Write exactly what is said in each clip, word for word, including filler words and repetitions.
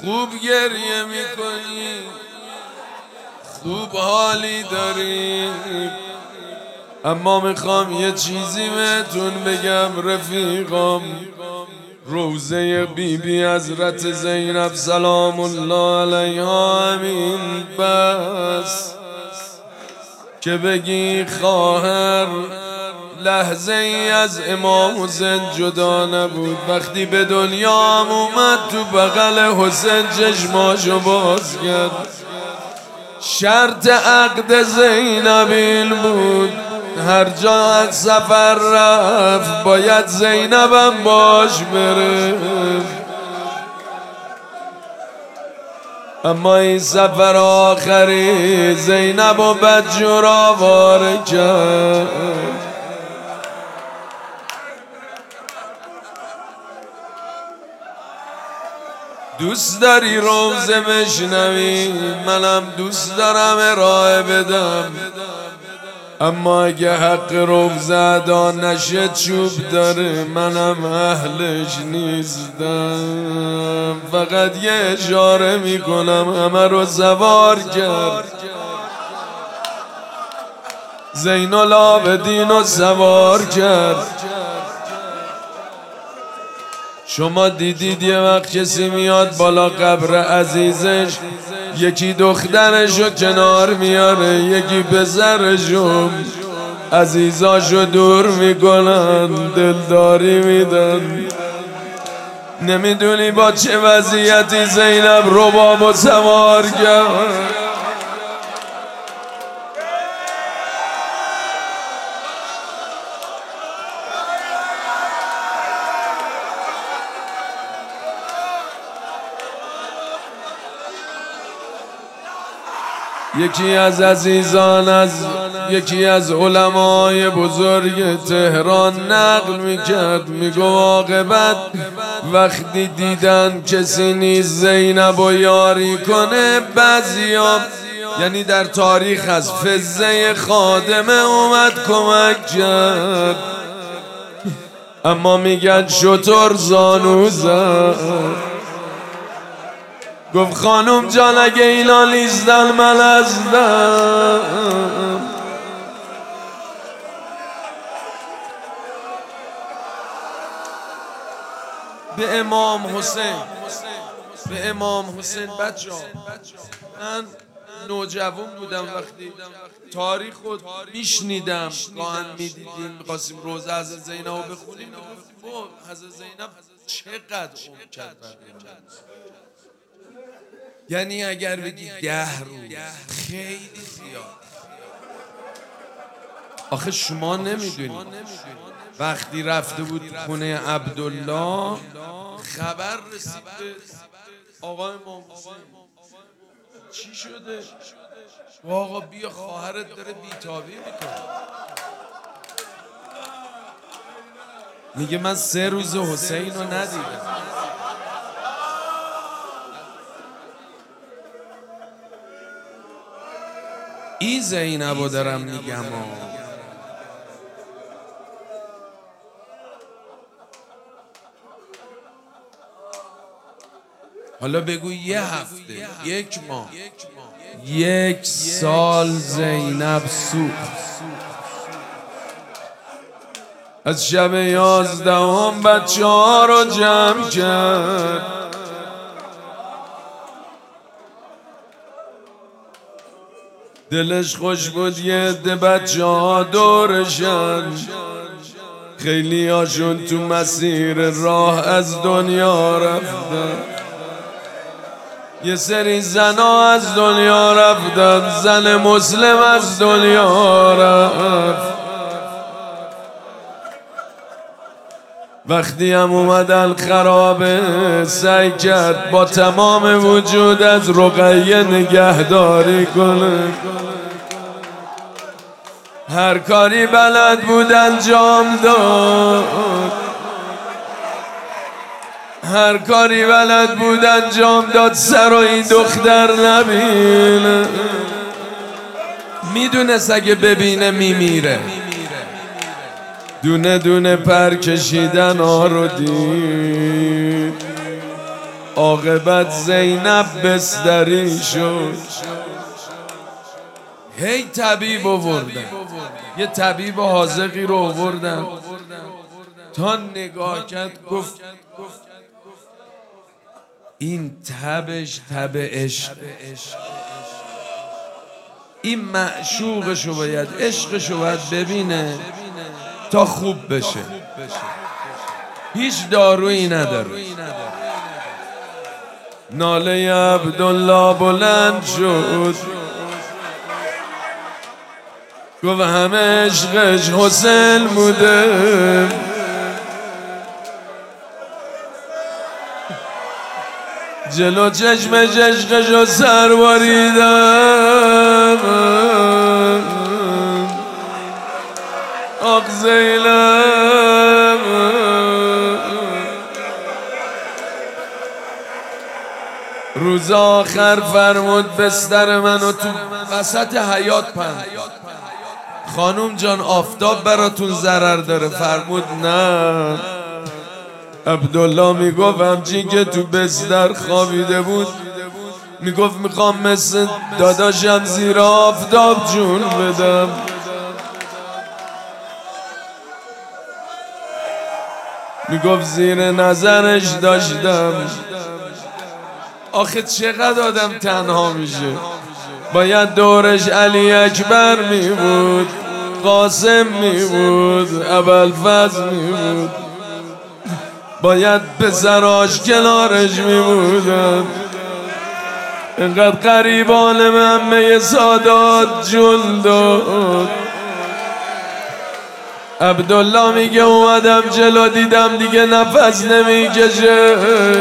خوب گریه میکنی، خوب حالی داری، اما میخوام یه چیزی بهتون بگم رفیقام. روزه بی بی حضرت زینب سلام الله علیها همین بس که بگی خواهر لحظه ای از امام حسین جدا نبود. وقتی به دنیا هم اومد تو بغل حسین چشماشو باز کرد. شرط عقد زینب این بود هر جا از سفر رفت باید زینبم باش بره. اما این سفر آخری زینب و بدجور آواره کرد. دوست داری روزه بشنوی؟ منم دوست دارم ارائه بدم، اما اگه حق روزه ادا نشه چوب داره، منم اهلش نیستم. فقط یه اشاره میکنم همه رو سوار کرد. زین العابدین رو سوار کرد. شما دیدید یه وقت کسی میاد بالا قبر عزیزش، یکی دخترشو کنار میاره، یکی پسرشو، عزیزاشو دور میکنن، دلداری میدن. نمیدونی با چه وضعیتی زینب ربابو سوار کرد. یکی از عزیزان از یکی از علمای بزرگ تهران نقل میکرد، میگو عاقبت وقتی دیدن کسی نیست زینب و یاری کنه، بعضیا یعنی در تاریخ از فزه خادمه اومد کمک کرد، اما میگن شتر زانو زد. گفت خانم جان اگه اینا نیستن من هستم. به امام حسین به امام حسین بچه ها، من نوجوان بودم وقتی تاریخ رو میشنیدم، گاهن میدیدیم میخواستیم روزه حضرت زینب رو بخونیم، میگفتیم حضرت زینب چقدر عمر کرد. یعنی اگر بگی ده روز خیلی زیاد. آخه شما نمیدونی وقتی رفته بود خونه عبدالله خبر رسید به آقای امام حسین چی شده؟ آقا بیا خواهرت داره بیتابی میکنه. میگه من سه روز حسین رو ندیدم. ای زینبو دارم میگم. حالا بگو یه هفته، یک ماه، یک سال زینب سوخت. از شب یازدهم بچه ها رو جمع کرد. دلش خوش بود یه عده بچه ها دورشن. خیلی هاشون تو مسیر راه از دنیا رفتن. یه سری زنا از دنیا رفتن، زن مسلم از دنیا رفت. وقتی هم اومدن خرابه سعی کرد با تمام وجود از رقیه نگهداری کنه. هر کاری بلد بود انجام داد، هر کاری بلد بود انجام داد، سر و این دختر نبینه. میدونست اگه ببینه میمیره. دونه دونه پر کشیدن ها رو دید. عاقبت زینب بستری شد. هی طبیب آوردن، یه طبیب حاذقی رو آوردن تا نگاه کرد، گفت این تبش تب عشق، این معشوقشو باید عشقشو باید ببینه تا خوب بشه، هیچ دارویی نداره. ناله عبدالله بلند شد، گفت همه عشقش حسین بوده، جلو چشمش عشقشو سر باریدم. آق زینب روز آخر فرمود بستر منو تو وسط حیات پهن. خانوم جان آفتاب براتون ضرر داره. فرمود نه. عبدالله میگفت همچین که تو بستر خوابیده بود میگفت میخوام مثل داداشم زیر آفتاب جون بدم. میگفت زیر نظرش داشتم. آخه چقدر آدم تنها میشه، باید دورش علی اکبر میبود، قاسم میبود، ابوالفضل میبود، باید پسراش کنارش میبودن. اینقدر قریبان ممه سادات جون داد. عبدالله میگه اومدم جلو دیدم دیگه نفس نمیکشه،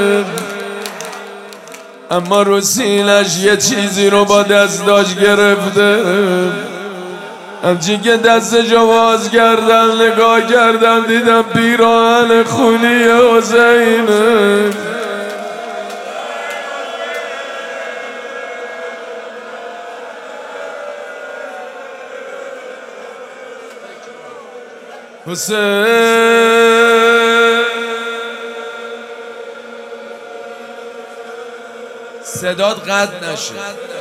اما رو سینش یه چیزی رو با دستاش گرفته. همچین که دستشو باز کردم نگاه کردم دیدم پیراهن خونی حسینه. حسین صدات قطع نشه.